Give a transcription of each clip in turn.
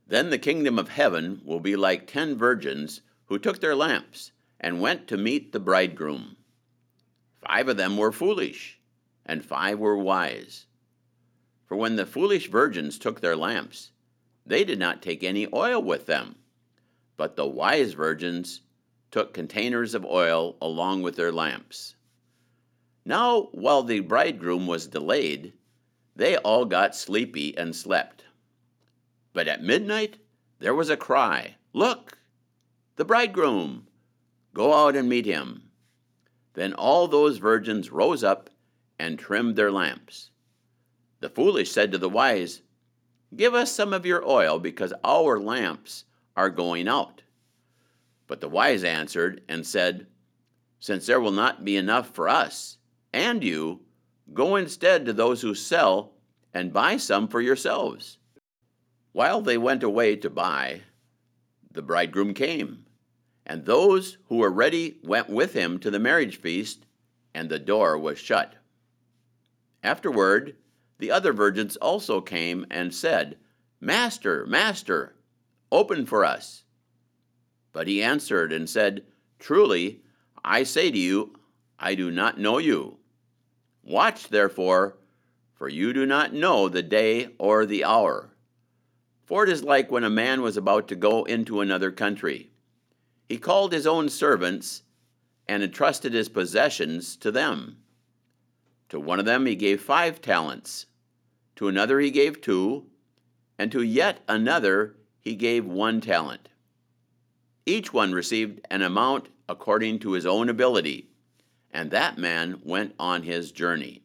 Then the kingdom of heaven will be like 10 virgins who took their lamps and went to meet the bridegroom. 5 of them were foolish, and 5 were wise. For when the foolish virgins took their lamps, they did not take any oil with them, but the wise virgins took containers of oil along with their lamps. Now, while the bridegroom was delayed, they all got sleepy and slept. But at midnight there was a cry, "Look, the bridegroom! Go out and meet him." Then all those virgins rose up and trimmed their lamps. The foolish said to the wise, "Give us some of your oil, because our lamps are going out." But the wise answered and said, "Since there will not be enough for us and you, go instead to those who sell and buy some for yourselves." While they went away to buy, the bridegroom came, and those who were ready went with him to the marriage feast, and the door was shut. Afterward, the other virgins also came and said, "Master, Master, open for us." But he answered and said, "Truly, I say to you, I do not know you. Watch, therefore, for you do not know the day or the hour. For it is like when a man was about to go into another country. He called his own servants and entrusted his possessions to them. To one of them he gave 5 talents, to another he gave 2, and to yet another he gave 1 talent. Each one received an amount according to his own ability, and that man went on his journey.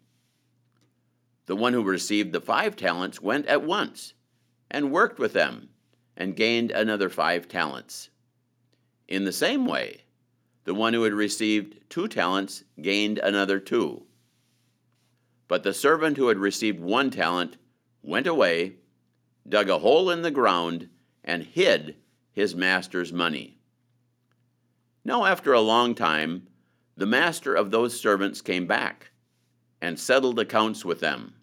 The one who received the 5 talents went at once and worked with them, and gained another 5 talents. In the same way, the one who had received 2 talents gained another 2. But the servant who had received 1 talent went away, dug a hole in the ground, and hid his master's money. Now after a long time, the master of those servants came back and settled accounts with them.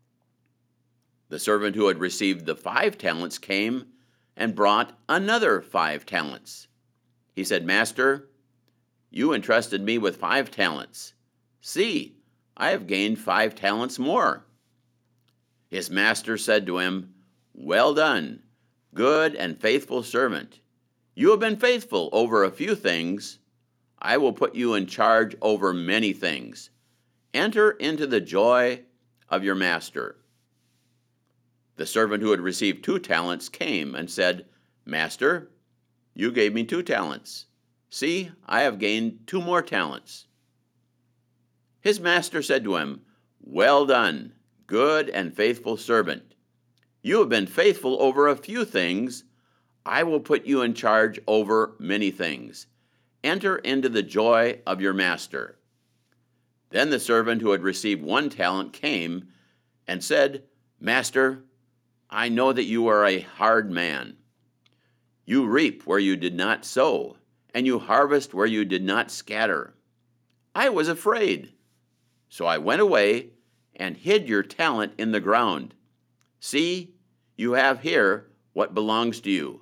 The servant who had received the 5 talents came and brought another 5 talents. He said, "Master, you entrusted me with 5 talents. See, I have gained 5 talents more." His master said to him, "Well done, good and faithful servant. You have been faithful over a few things. I will put you in charge over many things. Enter into the joy of your master." The servant who had received 2 talents came and said, "Master, you gave me 2 talents. See, I have gained 2 more talents." His master said to him, "Well done, good and faithful servant. You have been faithful over a few things. I will put you in charge over many things. Enter into the joy of your master." Then the servant who had received 1 talent came and said, "Master, I know that you are a hard man. You reap where you did not sow, and you harvest where you did not scatter. I was afraid, so I went away and hid your talent in the ground. See, you have here what belongs to you."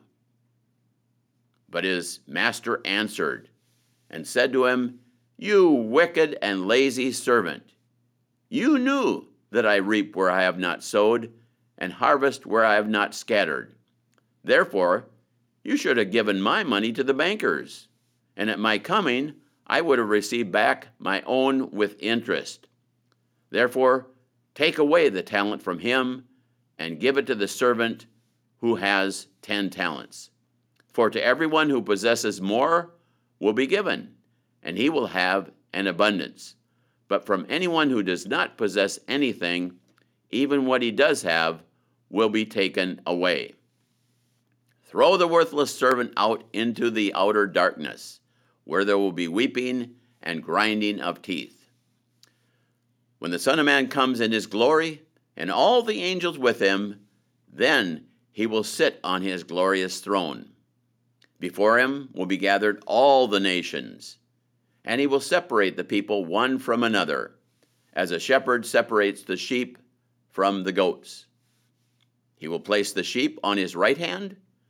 But his master answered and said to him, "You wicked and lazy servant, you knew that I reap where I have not sowed, and harvest where I have not scattered. Therefore, you should have given my money to the bankers, and at my coming I would have received back my own with interest. Therefore, take away the talent from him and give it to the servant who has 10 talents. For to everyone who possesses more will be given, and he will have an abundance. But from anyone who does not possess anything, even what he does have will be taken away. Throw the worthless servant out into the outer darkness, where there will be weeping and grinding of teeth. When the Son of Man comes in his glory, and all the angels with him, then he will sit on his glorious throne. Before him will be gathered all the nations, and he will separate the people one from another, as a shepherd separates the sheep from the goats. He will place the sheep on his right hand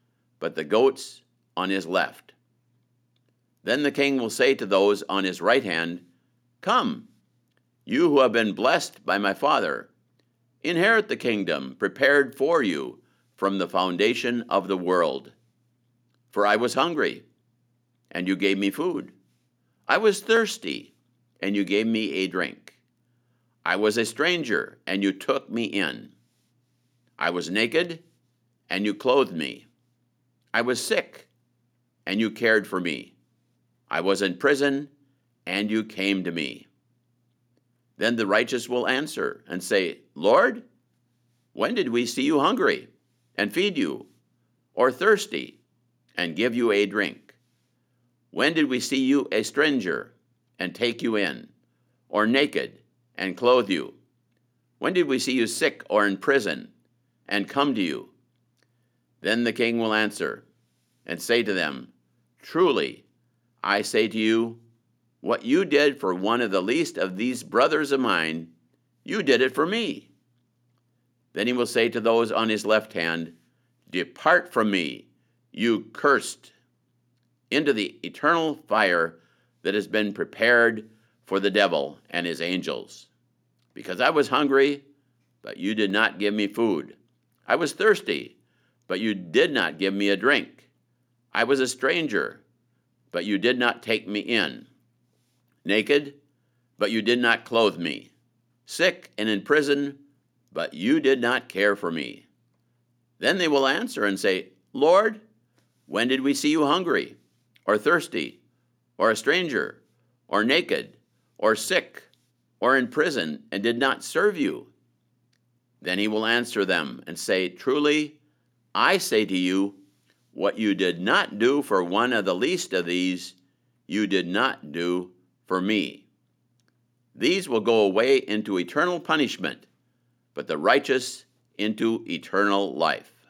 but the goats on his left. Then the king will say to those on his right hand, Come, you who have been blessed by my Father, inherit the kingdom prepared for you from the foundation of the world. For I was hungry, and you gave me food. I was thirsty, and you gave me a drink. I was a stranger, and you took me in. I was naked, and you clothed me. I was sick, and you cared for me. I was in prison, and you came to me. Then the righteous will answer and say, Lord, when did we see you hungry and feed you, or thirsty and give you a drink? When did we see you a stranger and take you in, or naked and clothe you? When did we see you sick or in prison and come to you? Then the king will answer and say to them, Truly, I say to you, what you did for one of the least of these brothers of mine, you did it for me. Then he will say to those on his left hand, Depart from me, you cursed, into the eternal fire that has been prepared for the devil and his angels. Because I was hungry, but you did not give me food. I was thirsty, but you did not give me a drink. I was a stranger, but you did not take me in. Naked, but you did not clothe me. Sick and in prison, but you did not care for me. Then they will answer and say, Lord, when did we see you hungry, or thirsty, or a stranger, or naked, or sick, or in prison, and did not serve you? Then he will answer them and say, Truly, I say to you, what you did not do for one of the least of these, you did not do for me. These will go away into eternal punishment, but the righteous into eternal life.